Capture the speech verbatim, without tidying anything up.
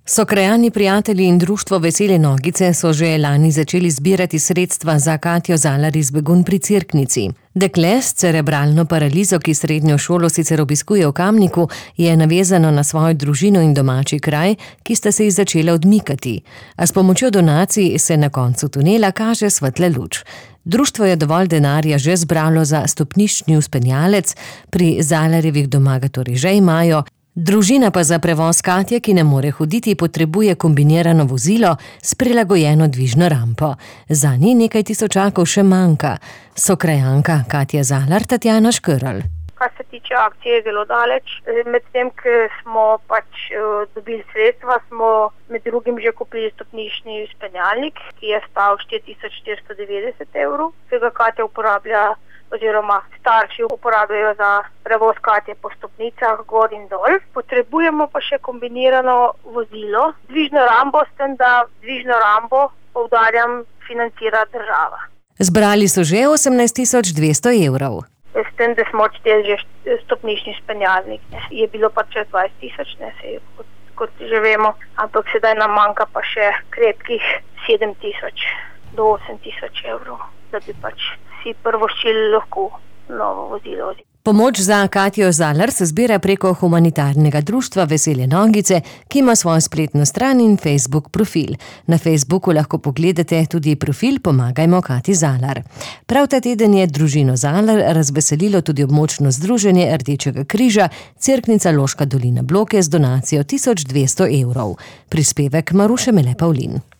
Sokrajani prijatelji in društvo Vesele nogice so že lani začeli zbirati sredstva za Katjo Zalar iz Begunj pri Cerknici. Dekle s cerebralno paralizo, ki srednjo šolo sicer obiskuje v Kamniku, je navezano na svojo družino in domači kraj, ki sta se ji začela odmikati. A s pomočjo donacij se na koncu tunela kaže svetla luč. Društvo je dovolj denarja že zbralo za stopniščni vzpenjalec, pri Zalarjevih doma ga torej že imajo. Družina pa za prevoz Katje, ki ne more hoditi, potrebuje kombinirano vozilo s prilagojeno dvižno rampo. Za njih nekaj tisočakov še manjka. Sokrajanka Katja Zalar, Tatjana Škrl. Kar se tiče akcije, je zelo daleč. Medtem, ko smo pač dobili sredstva, smo med drugim že kupili stopniščni vzpenjalnik, ki je stal štiri tisoč štiristo devetdeset evrov. Tega Katja uporablja oziroma starši uporabljajo za prevoz Katje po stopnicah gor in dol. Potrebujemo pa še kombinirano vozilo, dvižno rambo, s tem, da dvižno rambo, poudarjam, financira država. Zbrali so že osemnajst tisoč dvesto evrov. S tem, da smo odšteli že stopnični vzpenjalnik, ne. Je bilo pa čez dvajset tisoč, ne, se, kot, kot že vemo, ampak sedaj nam manjka pa še krepkih sedem tisoč do osem tisoč evrov, da bi pač si prvoščili lahko novo vozilo. Pomoč za Katjo Zalar se zbira preko humanitarnega društva Vesele nogice, ki ima svojo spletno stran in Facebook profil. Na Facebooku lahko pogledate tudi profil Pomagajmo Katji Zalar. Prav ta teden je družino Zalar razveselilo tudi območno združenje Rdečega križa Cerknica Loška dolina Bloke z donacijo tisoč dvesto evrov. Prispevek Maruše Mele Pavlin.